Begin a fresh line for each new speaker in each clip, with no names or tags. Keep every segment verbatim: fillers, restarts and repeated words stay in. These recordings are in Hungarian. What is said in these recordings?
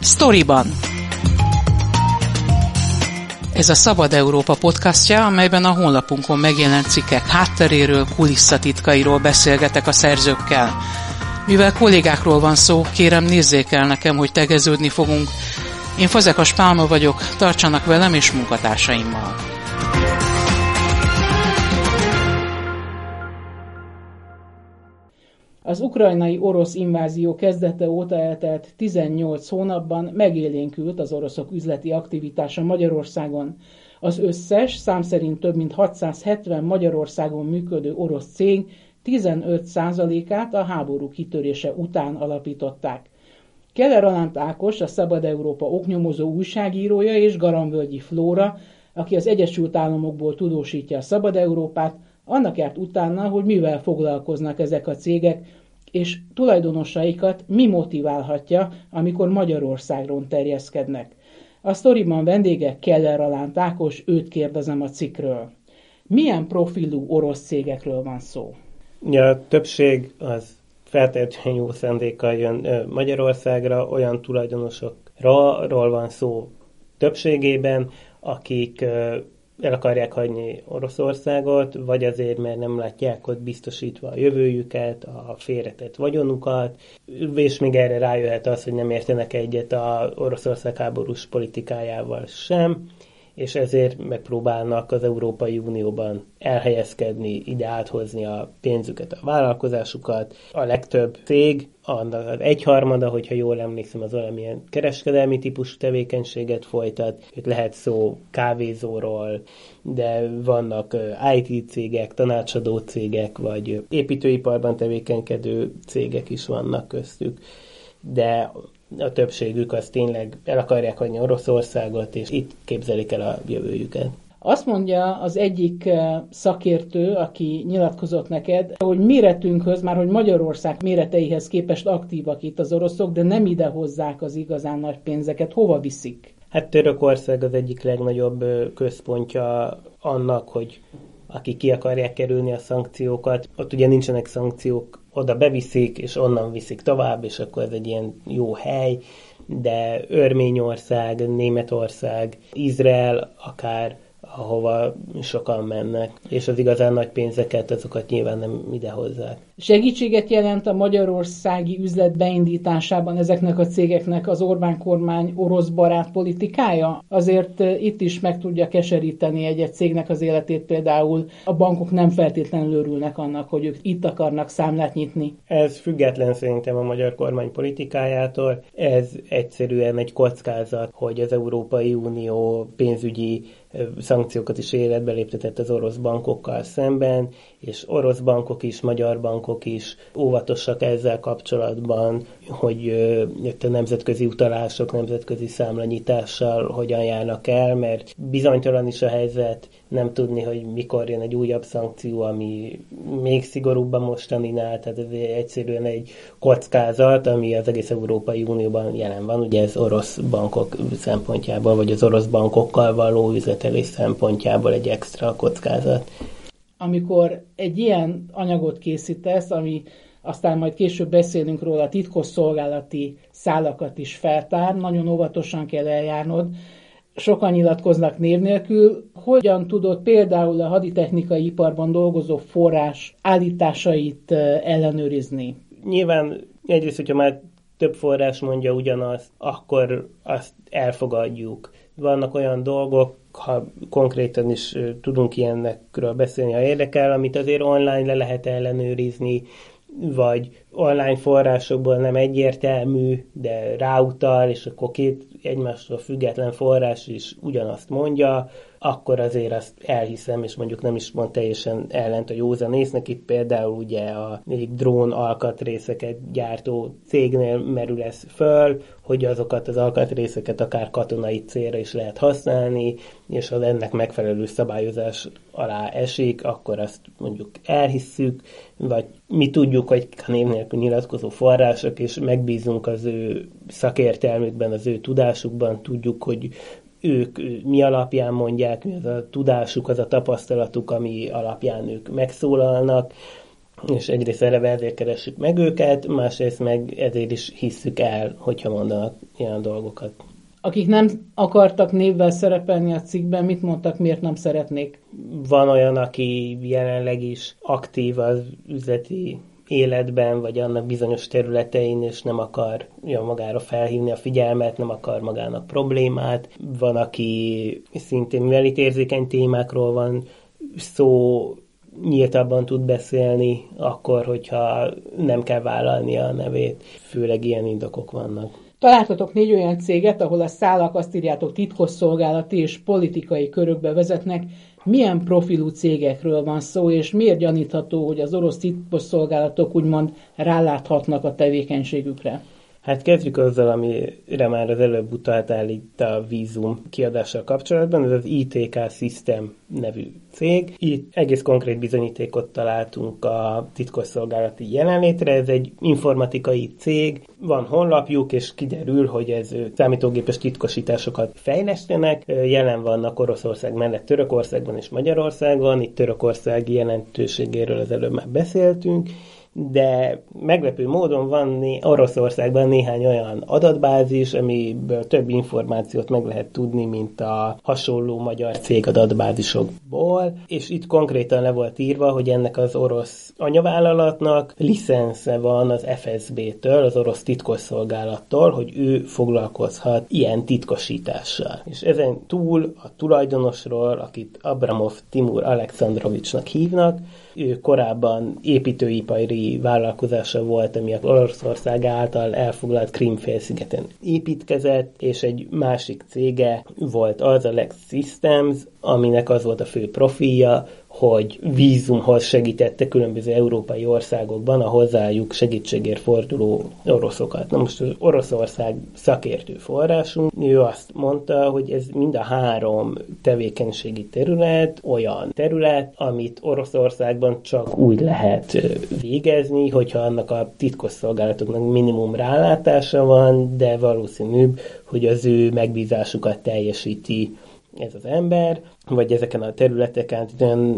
Sztoriban. Ez a Szabad Európa podcastja, amelyben a honlapunkon megjelent cikkek hátteréről, kulisszatitkairól beszélgetek a szerzőkkel. Mivel kollégákról van szó, kérem nézzék el nekem, hogy tegeződni fogunk. Én Fazekas Pálma vagyok, tartsanak velem és munkatársaimmal. Az ukrajnai orosz invázió kezdete óta eltelt tizennyolc hónapban megélénkült az oroszok üzleti aktivitása Magyarországon. Az összes, szám szerint több mint hatszázhetven Magyarországon működő orosz cég tizenöt százalékát a háború kitörése után alapították. Keller Alánt Ákos, a Szabad Európa oknyomozó újságírója, és Garamvölgyi Flóra, aki az Egyesült Államokból tudósítja a Szabad Európát, annak járt utána, hogy mivel foglalkoznak ezek a cégek, és tulajdonosaikat mi motiválhatja, amikor Magyarországon terjeszkednek. A sztoriban vendége Keller Alánt Ákos, őt kérdezem a cikkről. Milyen profilú orosz cégekről van szó?
Ja, a többség az feltétlenül jó szándékkal jön Magyarországra, olyan tulajdonosokról van szó többségében, akik el akarják hagyni Oroszországot, vagy azért, mert nem látják ott biztosítva a jövőjüket, a félretett vagyonukat, és még erre rájöhet az, hogy nem értenek egyet az Oroszország háborús politikájával sem, és ezért megpróbálnak az Európai Unióban elhelyezkedni, ide áthozni a pénzüket, a vállalkozásukat. A legtöbb cég, az egyharmada, hogyha jól emlékszem, az valamilyen kereskedelmi típusú tevékenységet folytat. Itt lehet szó kávézóról, de vannak i té cégek, tanácsadó cégek, vagy építőiparban tevékenykedő cégek is vannak köztük. De a többségük az tényleg el akarják hagyni Oroszországot, és itt képzelik el a jövőjüket.
Azt mondja az egyik szakértő, aki nyilatkozott neked, hogy méretünkhöz, már hogy Magyarország méreteihez képest aktívak itt az oroszok, de nem ide hozzák az igazán nagy pénzeket. Hova viszik?
Hát Törökország az egyik legnagyobb központja annak, hogy akik ki akarják kerülni a szankciókat, ott ugye nincsenek szankciók, oda beviszik, és onnan viszik tovább, és akkor ez egy ilyen jó hely, de Örményország, Németország, Izrael akár, ahova sokan mennek, és az igazán nagy pénzeket, azokat nyilván nem ide hozzák.
Segítséget jelent a magyarországi üzlet beindításában ezeknek a cégeknek az Orbán kormány orosz barát politikája? Azért itt is meg tudja keseríteni egy-egy cégnek az életét, például a bankok nem feltétlenül örülnek annak, hogy ők itt akarnak számlát nyitni.
Ez független szerintem a magyar kormány politikájától. Ez egyszerűen egy kockázat, hogy az Európai Unió pénzügyi szankciókat is életbe léptetett az orosz bankokkal szemben, és orosz bankok is, magyar bankok is óvatosak ezzel kapcsolatban, hogy a nemzetközi utalások, nemzetközi számlanyítással hogyan járnak el, mert bizonytalan is a helyzet, nem tudni, hogy mikor jön egy újabb szankció, ami még szigorúbb a mostaninál, tehát ez egyszerűen egy kockázat, ami az egész Európai Unióban jelen van, ugye ez orosz bankok szempontjából, vagy az orosz bankokkal való üzletelés szempontjából egy extra kockázat.
Amikor egy ilyen anyagot készítesz, ami aztán majd később beszélünk róla, titkos szolgálati szálakat is feltár, nagyon óvatosan kell eljárnod, sokan nyilatkoznak név nélkül. Hogyan tudod például a haditechnikai iparban dolgozó forrás állításait ellenőrizni?
Nyilván egyrészt, hogyha már több forrás mondja ugyanazt, akkor azt elfogadjuk. Vannak olyan dolgok, ha konkrétan is tudunk ilyenekről beszélni, ha érdekel, amit azért online le lehet ellenőrizni, vagy online forrásokból nem egyértelmű, de ráutal, és akkor két egymástól független forrás is ugyanazt mondja, akkor azért azt elhiszem, és mondjuk nem is mond teljesen ellent a józan észnek. Itt például ugye a drón alkatrészeket gyártó cégnél merül ez föl, hogy azokat az alkatrészeket akár katonai célra is lehet használni, és az ennek megfelelő szabályozás alá esik, akkor azt mondjuk elhisszük, vagy mi tudjuk, hogy név nélkül nyilatkozó források, és megbízunk az ő szakértelmükben, az ő tudásukban, tudjuk, hogy ők mi alapján mondják, mi az a tudásuk, az a tapasztalatuk, ami alapján ők megszólalnak. és egyrészt eleve ezért keressük meg őket, másrészt meg ezért is hisszük el, hogyha mondanak ilyen dolgokat.
Akik nem akartak névvel szerepelni a cikkben, mit mondtak, miért nem szeretnék?
Van olyan, aki jelenleg is aktív az üzleti életben, vagy annak bizonyos területein, és nem akar ja, magára felhívni a figyelmet, nem akar magának problémát. Van, aki szintén, mivel itt érzékeny témákról van szó, nyíltabban tud beszélni, akkor, hogyha nem kell vállalnia a nevét. Főleg ilyen indokok vannak.
Találtatok négy olyan céget, ahol a szálak, azt írjátok, titkosszolgálati és politikai körökbe vezetnek. Milyen profilú cégekről van szó, és miért gyanítható, hogy az orosz titkosszolgálatok úgymond ráláthatnak a tevékenységükre?
Hát kezdjük azzal, amire már az előbb utaltál itt a vízum kiadással kapcsolatban, ez az i té ká System nevű cég. Itt egész konkrét bizonyítékot találtunk a titkosszolgálati jelenlétre, ez egy informatikai cég, van honlapjuk, és kiderül, hogy ez számítógépes titkosításokat fejlesztenek, jelen vannak Oroszország mellett Törökországban és Magyarországon, itt Törökország jelentőségéről az előbb már beszéltünk, de meglepő módon van Oroszországban néhány olyan adatbázis, amiből több információt meg lehet tudni, mint a hasonló magyar cég adatbázisokból, és itt konkrétan le volt írva, hogy ennek az orosz anyavállalatnak licensze van az ef es bé-től, az orosz titkosszolgálattól, hogy ő foglalkozhat ilyen titkosítással. És ezen túl a tulajdonosról, akit Abramov Timur Alekszandrovicsnak hívnak, ő korábban építőipari vállalkozása volt, ami az Oroszország által elfoglalt Krím-félszigeten építkezett, és egy másik cége volt az, a Lex Systems, aminek az volt a fő profilja, hogy vízumhoz segítette különböző európai országokban a hozzájuk segítségért forduló oroszokat. Na most az Oroszország szakértő forrásunk, ő azt mondta, hogy ez mind a három tevékenységi terület olyan terület, amit Oroszországban csak úgy lehet végezni, hogyha annak a titkosszolgálatoknak minimum rálátása van, de valószínűbb, hogy az ő megbízásukat teljesíti ez az ember, vagy ezeken a területeken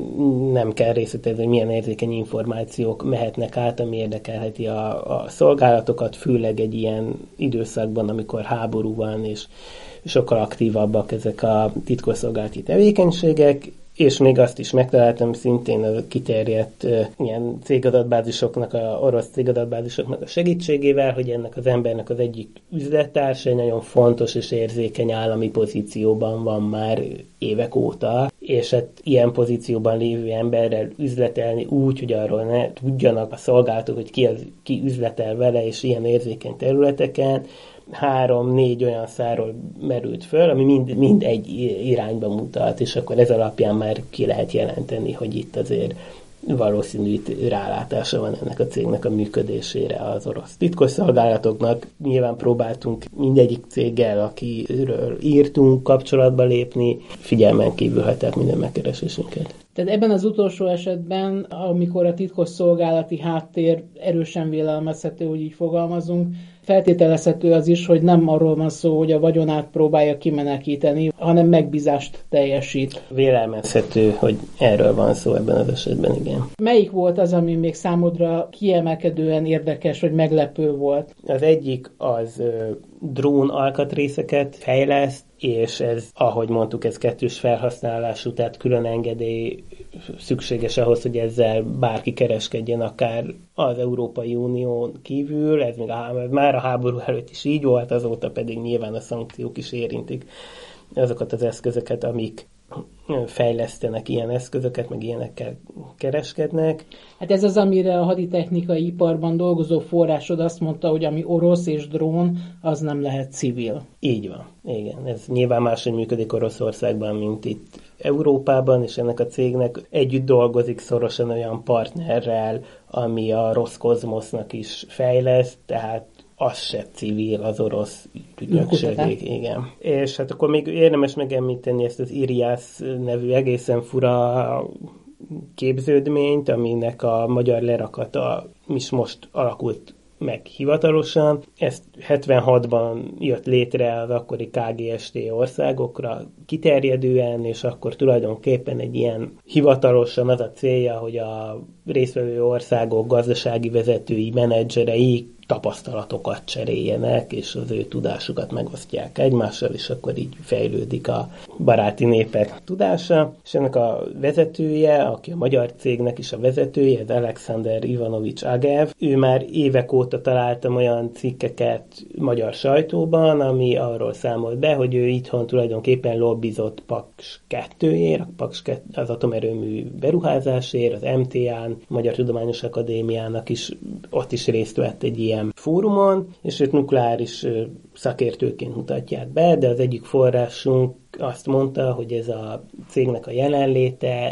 nem kell részletezni, hogy milyen érzékeny információk mehetnek át, ami érdekelheti a, a szolgálatokat, főleg egy ilyen időszakban, amikor háború van, és sokkal aktívabbak ezek a titkosszolgálati tevékenységek, és még azt is megtaláltam szintén a kiterjedt uh, ilyen cégadatbázisoknak, a orosz cégadatbázisoknak a segítségével, hogy ennek az embernek az egyik üzlettársa egy nagyon fontos és érzékeny állami pozícióban van már évek óta, és hát ilyen pozícióban lévő emberrel üzletelni úgy, hogy arról ne tudjanak a szolgálatok, hogy ki, az, ki üzletel vele, és ilyen érzékeny területeken, három-négy olyan száról merült föl, ami mind, mind egy irányba mutat, és akkor ez alapján már ki lehet jelenteni, hogy itt azért valószínű rálátása van ennek a cégnek a működésére az orosz titkosszolgálatoknak. Nyilván próbáltunk mindegyik céggel, akiről írtunk, kapcsolatba lépni, figyelmen kívül hagyták minden megkeresésünket.
Tehát ebben az utolsó esetben, amikor a titkosszolgálati háttér erősen vélelmezhető, hogy így fogalmazunk, feltételezhető az is, hogy nem arról van szó, hogy a vagyonát próbálja kimenekíteni, hanem megbízást teljesít.
Vélelmezhető, hogy erről van szó ebben az esetben, igen.
Melyik volt az, ami még számodra kiemelkedően érdekes, vagy meglepő volt?
Az egyik az ö, drón alkatrészeket fejleszt, és ez, ahogy mondtuk, ez kettős felhasználású, tehát külön engedély szükséges ahhoz, hogy ezzel bárki kereskedjen, akár az Európai Unión kívül, ez még a, már a háború előtt is így volt, azóta pedig nyilván a szankciók is érintik azokat az eszközöket, amik fejlesztenek ilyen eszközöket, meg ilyenekkel kereskednek.
Hát ez az, amire a haditechnikai iparban dolgozó forrásod azt mondta, hogy ami orosz és drón, az nem lehet civil.
Így van, igen. Ez nyilván máshogy működik Oroszországban, mint itt Európában, és ennek a cégnek együtt dolgozik szorosan olyan partnerrel, ami a Roszkozmosznak is fejleszt, tehát az se civil, az orosz ügynökség, igen. És hát akkor még érdemes megemlíteni ezt az Irias nevű egészen fura képződményt, aminek a magyar lerakata is most alakult meg hivatalosan. Ezt hetvenhatban jött létre az akkori ká gé es té országokra kiterjedően, és akkor tulajdonképpen egy ilyen hivatalosan az a célja, hogy a résztvevő országok gazdasági vezetői, menedzserei tapasztalatokat cseréljenek, és az ő tudásukat megosztják egymással, és akkor így fejlődik a baráti népek tudása. És ennek a vezetője, aki a magyar cégnek is a vezetője, ez Alexander Ivanovics Agev. Ő már évek óta találtam olyan cikkeket magyar sajtóban, ami arról számolt be, hogy ő itthon tulajdonképpen lobbizott Paks kettőért, a Paks kettő, az atomerőmű beruházásért, az em té á-n, Magyar Tudományos Akadémiának is, ott is részt vett egy ilyen fórumon, és őt nukleáris szakértőként mutatják be, de az egyik forrásunk azt mondta, hogy ez a cégnek a jelenléte,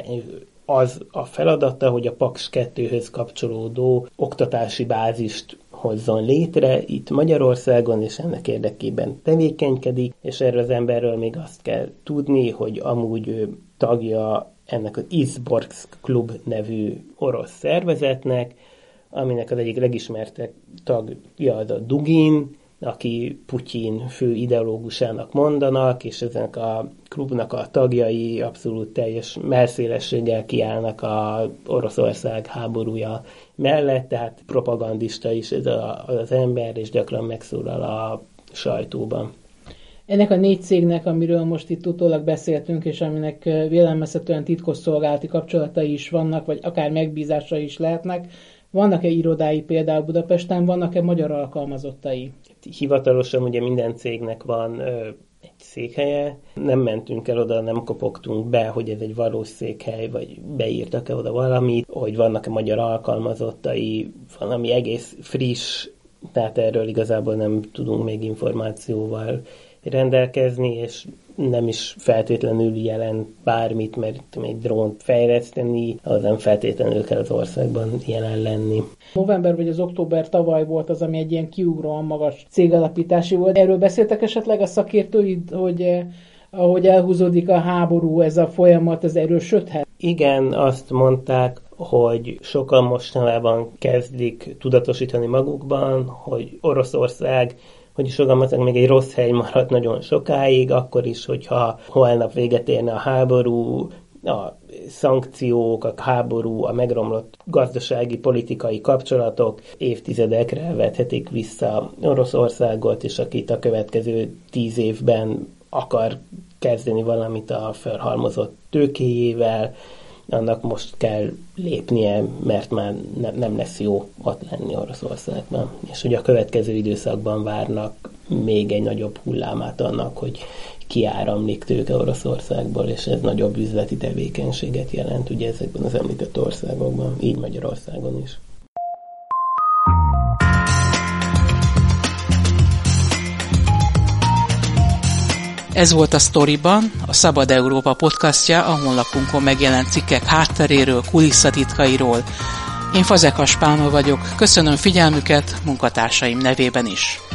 az a feladata, hogy a Paks kettőhöz kapcsolódó oktatási bázist hozzon létre itt Magyarországon, és ennek érdekében tevékenykedik, és erről az emberről még azt kell tudni, hogy amúgy ő tagja ennek az Izborsk Klub nevű orosz szervezetnek, aminek az egyik legismertebb tagja az a Dugin, aki Putyin fő ideológusának mondanak, és ezen a klubnak a tagjai abszolút teljes mellszélességgel kiállnak a Oroszország háborúja mellett, tehát propagandista is ez a, az ember, és gyakran megszólal a sajtóban.
Ennek a négy cégnek, amiről most itt utólag beszéltünk, és aminek vélelmezhetően titkosszolgálati kapcsolatai is vannak, vagy akár megbízásai is lehetnek, vannak-e irodái például Budapesten, vannak-e magyar alkalmazottai?
Hivatalosan ugye minden cégnek van ö, egy székhelye. Nem mentünk el oda, nem kopogtunk be, hogy ez egy valós székhely, vagy beírtak-e oda valamit, hogy vannak-e magyar alkalmazottai, valami egész friss, tehát erről igazából nem tudunk még információval rendelkezni, és nem is feltétlenül jelent bármit, mert egy drónt fejleszteni, az nem feltétlenül kell az országban jelen lenni.
November vagy az október tavaly volt az, ami egy ilyen kiugróan magas cégalapítási volt. Erről beszéltek esetleg a szakértőid, hogy eh, ahogy elhúzódik a háború, ez a folyamat, ez erősödhet?
Igen, azt mondták, hogy sokan mostanában kezdik tudatosítani magukban, hogy Oroszország, hogy sokan még egy rossz hely maradt nagyon sokáig, akkor is, hogyha holnap véget érne a háború, a szankciók, a háború, a megromlott gazdasági, politikai kapcsolatok évtizedekre vethetik vissza Oroszországot, és akit a következő tíz évben akar kezdeni valamit a felhalmozott tőkéjével, annak most kell lépnie, mert már ne, nem lesz jó ott lenni Oroszországban. És hogy a következő időszakban várnak még egy nagyobb hullámát annak, hogy kiáramlik tőke Oroszországból, és ez nagyobb üzleti tevékenységet jelent ugye ezekben az említett országokban, így Magyarországon is.
Ez volt a Sztoriban, a Szabad Európa podcastja, a honlapunkon megjelent cikkek hátteréről, kulisszatitkairól. Én Fazekas Pálma vagyok, köszönöm figyelmüket munkatársaim nevében is.